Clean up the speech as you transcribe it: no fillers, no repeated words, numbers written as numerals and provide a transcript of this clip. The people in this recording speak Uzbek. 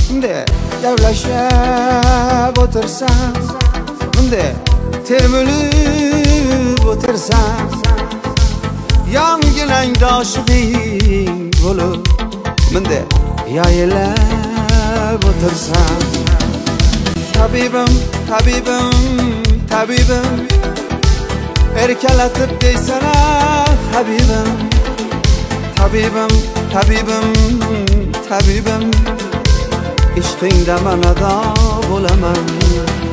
bunday gaplashib o'tirsam, bunday termilib o'tirsam, yonginangda oshiqing bo'lib bunday yayilib o'tirsam, tabibim, tabibim, tabibim, erkalatib deysana habibim, tabibim, tabibim, tabibim, ishqingda manado bo'laman.